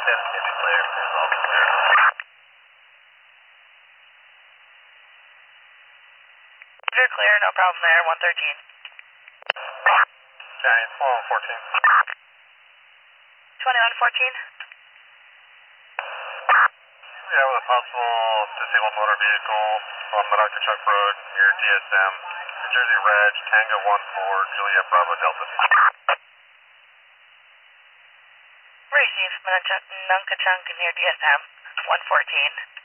It's clear. It's all clear. You're clear, no problem there, 113. County, 2114. 2114? Yeah, with a possible disabled motor vehicle on Monarch Chuck Road near DSM, New Jersey Reg, Tango 14, Juliet Bravo Delta. Receive, Nunkachunk near DSM, 114.